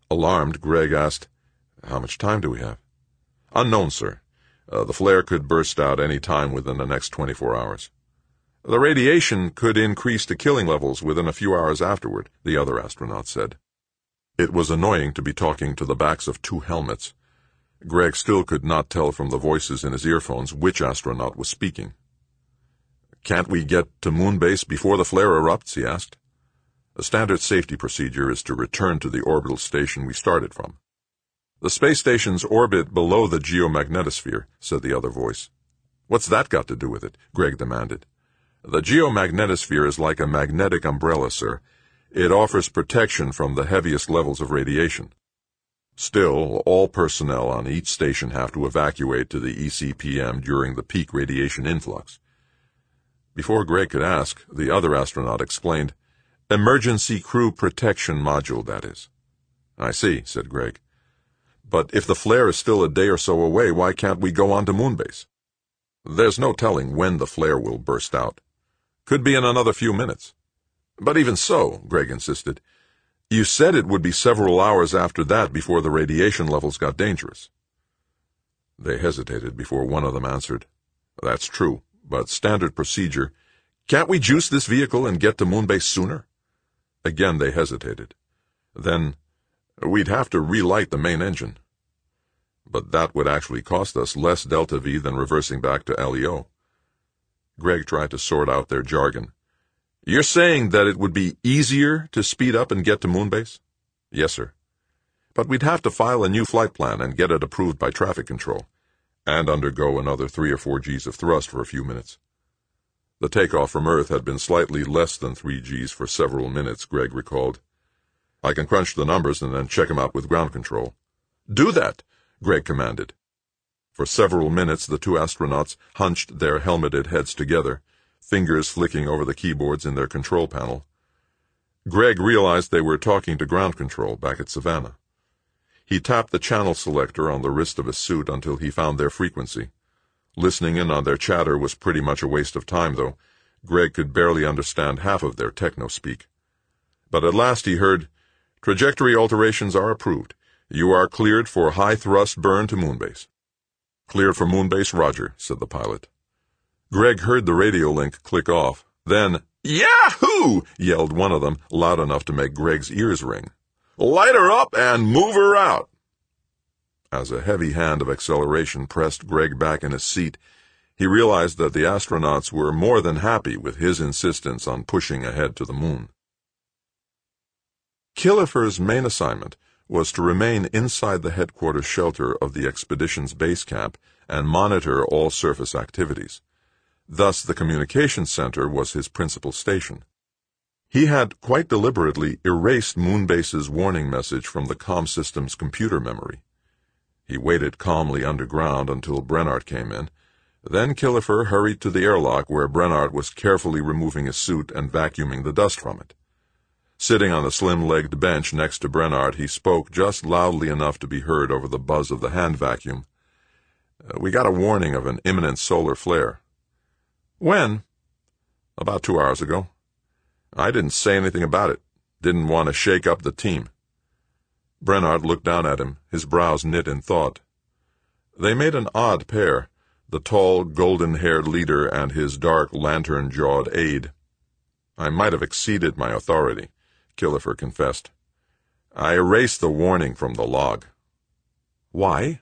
Alarmed, Greg asked, "How much time do we have?" "Unknown, sir. The flare could burst out any time within the next 24 hours. The radiation could increase to killing levels within a few hours afterward," the other astronaut said. It was annoying to be talking to the backs of two helmets. Greg still could not tell from the voices in his earphones which astronaut was speaking. "Can't we get to Moonbase before the flare erupts?" he asked. "A standard safety procedure is to return to the orbital station we started from." "The space stations orbit below the geomagnetosphere," said the other voice. "What's that got to do with it?" Greg demanded. "The geomagnetosphere is like a magnetic umbrella, sir. It offers protection from the heaviest levels of radiation. Still, all personnel on each station have to evacuate to the ECPM during the peak radiation influx." Before Greg could ask, the other astronaut explained, "Emergency crew protection module, that is." "I see," said Greg. "But if the flare is still a day or so away, why can't we go on to Moonbase?" "There's no telling when the flare will burst out. Could be in another few minutes." "But even so," Greg insisted, "you said it would be several hours after that before the radiation levels got dangerous." They hesitated before one of them answered, "That's true, but standard procedure. Can't we juice this vehicle and get to Moonbase sooner?" Again they hesitated. Then, "We'd have to relight the main engine." "But that would actually cost us less Delta V than reversing back to LEO." Greg tried to sort out their jargon. "You're saying that it would be easier to speed up and get to Moonbase?" "Yes, sir. But we'd have to file a new flight plan and get it approved by traffic control, and undergo another 3 or 4 Gs of thrust for a few minutes." The takeoff from Earth had been slightly less than 3 Gs for several minutes, Greg recalled. "I can crunch the numbers and then check them out with ground control." "Do that," Greg commanded. For several minutes the two astronauts hunched their helmeted heads together, fingers flicking over the keyboards in their control panel. Greg realized they were talking to ground control back at Savannah. He tapped the channel selector on the wrist of his suit until he found their frequency. Listening in on their chatter was pretty much a waste of time, though. Greg could barely understand half of their techno-speak. But at last he heard, "Trajectory alterations are approved. You are cleared for high-thrust burn to Moonbase." "Cleared for Moonbase, roger," said the pilot. Greg heard the radio link click off. Then, "Yahoo!" yelled one of them, loud enough to make Greg's ears ring. "Light her up and move her out." As a heavy hand of acceleration pressed Greg back in his seat, he realized that the astronauts were more than happy with his insistence on pushing ahead to the moon. Killefer's main assignment was to remain inside the headquarters shelter of the expedition's base camp and monitor all surface activities. Thus, the communications center was his principal station. He had quite deliberately erased Moonbase's warning message from the comm system's computer memory. He waited calmly underground until Brennart came in. Then Killefer hurried to the airlock where Brennart was carefully removing his suit and vacuuming the dust from it. Sitting on the slim-legged bench next to Brennart, he spoke just loudly enough to be heard over the buzz of the hand vacuum. "We got a warning of an imminent solar flare." "When?" "About 2 hours ago. I didn't say anything about it. Didn't want to shake up the team." Brennart looked down at him, his brows knit in thought. They made an odd pair, the tall, golden-haired leader and his dark, lantern-jawed aide. "I might have exceeded my authority," Killefer confessed. "I erased the warning from the log." "Why?"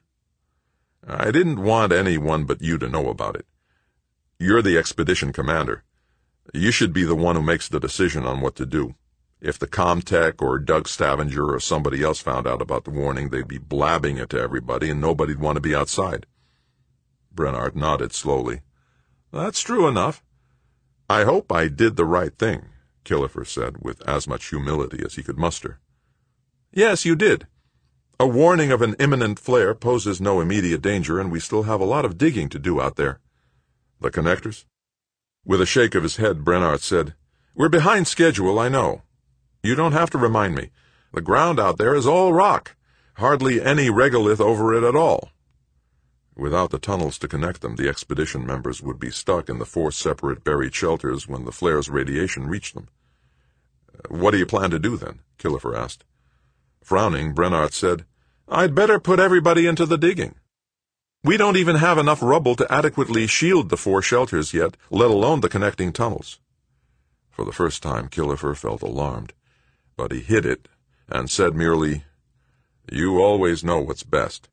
"I didn't want anyone but you to know about it. You're the expedition commander. You should be the one who makes the decision on what to do. If the Comtech or Doug Stavanger or somebody else found out about the warning, they'd be blabbing it to everybody and nobody'd want to be outside." Brennart nodded slowly. "That's true enough." "I hope I did the right thing," Killefer said, with as much humility as he could muster. "Yes, you did. A warning of an imminent flare poses no immediate danger, and we still have a lot of digging to do out there." "The connectors?" With a shake of his head, Brennart said, "We're behind schedule, I know. You don't have to remind me. The ground out there is all rock. Hardly any regolith over it at all." Without the tunnels to connect them, the expedition members would be stuck in the 4 separate buried shelters when the flare's radiation reached them. "What do you plan to do, then?" Killefer asked. Frowning, Brennart said, "I'd better put everybody into the digging. We don't even have enough rubble to adequately shield the 4 shelters yet, let alone the connecting tunnels." For the first time, Killefer felt alarmed, but he hid it and said merely, "You always know what's best."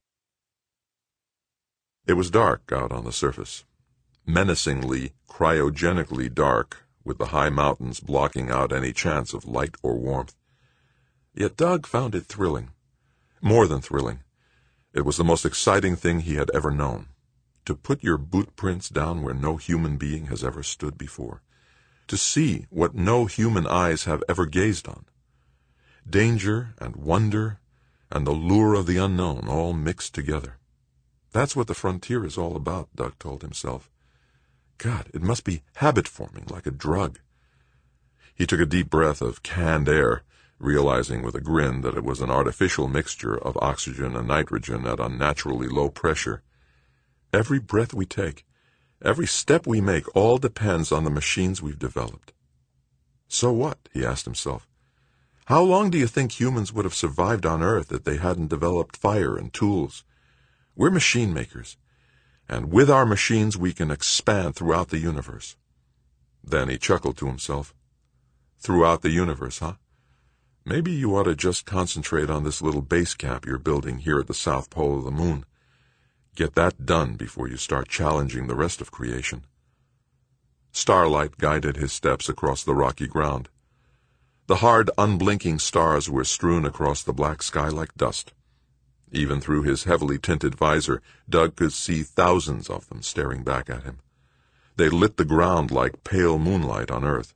It was dark out on the surface, menacingly, cryogenically dark, with the high mountains blocking out any chance of light or warmth. Yet Doug found it thrilling. More than thrilling. It was the most exciting thing he had ever known. To put your boot prints down where no human being has ever stood before. To see what no human eyes have ever gazed on. Danger and wonder and the lure of the unknown all mixed together. That's what the frontier is all about, Doug told himself. God, it must be habit-forming, like a drug. He took a deep breath of canned air, realizing with a grin that it was an artificial mixture of oxygen and nitrogen at unnaturally low pressure. Every breath we take, every step we make, all depends on the machines we've developed. So what? He asked himself. How long do you think humans would have survived on Earth if they hadn't developed fire and tools? We're machine makers, and with our machines we can expand throughout the universe. Then he chuckled to himself. Throughout the universe, huh? Maybe you ought to just concentrate on this little base camp you're building here at the South Pole of the Moon. Get that done before you start challenging the rest of creation. Starlight guided his steps across the rocky ground. The hard, unblinking stars were strewn across the black sky like dust. Even through his heavily tinted visor, Doug could see thousands of them staring back at him. They lit the ground like pale moonlight on Earth.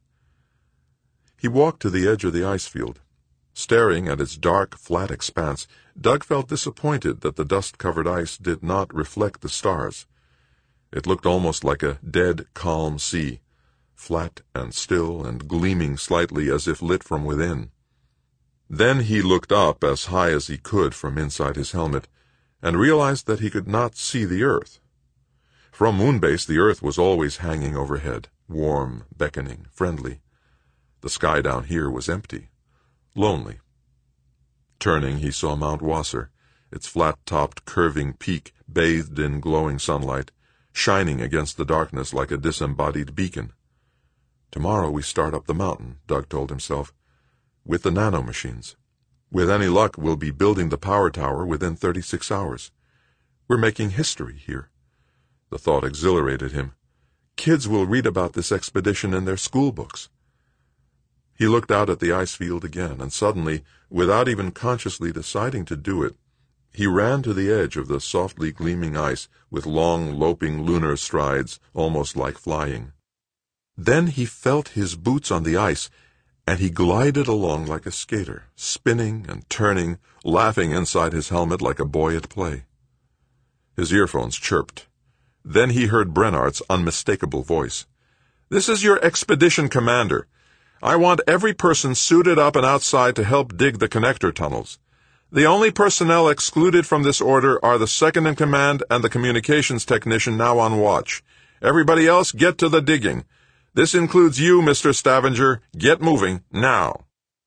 He walked to the edge of the ice field. Staring at its dark, flat expanse, Doug felt disappointed that the dust-covered ice did not reflect the stars. It looked almost like a dead, calm sea, flat and still and gleaming slightly as if lit from within. Then he looked up as high as he could from inside his helmet, and realized that he could not see the Earth. From Moonbase, the Earth was always hanging overhead, warm, beckoning, friendly. The sky down here was empty, lonely. Turning, he saw Mount Wasser, its flat-topped, curving peak bathed in glowing sunlight, shining against the darkness like a disembodied beacon. Tomorrow we start up the mountain, Doug told himself. With the nanomachines. With any luck, we'll be building the power tower within 36 hours. We're making history here. The thought exhilarated him. Kids will read about this expedition in their school books. He looked out at the ice field again, and suddenly, without even consciously deciding to do it, he ran to the edge of the softly gleaming ice with long, loping lunar strides, almost like flying. Then he felt his boots on the ice, and he glided along like a skater, spinning and turning, laughing inside his helmet like a boy at play. His earphones chirped. Then he heard Brennart's unmistakable voice. "This is your expedition commander. I want every person suited up and outside to help dig the connector tunnels. The only personnel excluded from this order are the second-in-command and the communications technician now on watch. Everybody else, get to the digging. This includes you, Mr. Stavanger. Get moving, now."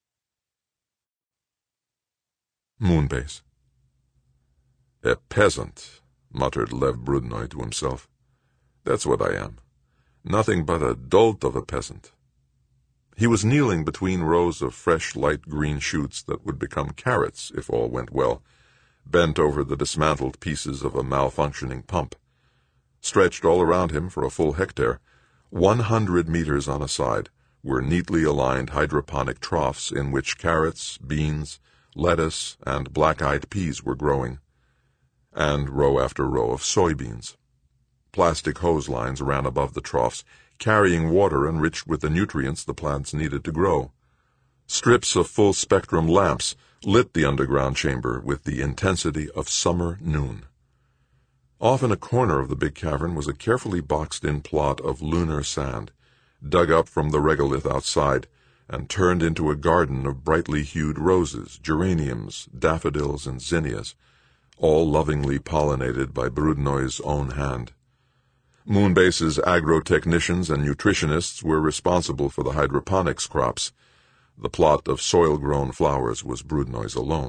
Moonbase. "A peasant," muttered Lev Brudnoy to himself. "That's what I am. Nothing but a dolt of a peasant." He was kneeling between rows of fresh light green shoots that would become carrots if all went well, bent over the dismantled pieces of a malfunctioning pump. Stretched all around him for a full hectare, 100 meters on a side, were neatly aligned hydroponic troughs in which carrots, beans, lettuce, and black-eyed peas were growing, and row after row of soybeans. Plastic hose lines ran above the troughs, carrying water enriched with the nutrients the plants needed to grow. Strips of full-spectrum lamps lit the underground chamber with the intensity of summer noon. Off in a corner of the big cavern was a carefully boxed-in plot of lunar sand, dug up from the regolith outside, and turned into a garden of brightly hued roses, geraniums, daffodils, and zinnias, all lovingly pollinated by Brudnoy's own hand. Moonbase's agro-technicians and nutritionists were responsible for the hydroponics crops. The plot of soil-grown flowers was Brudnoy's alone.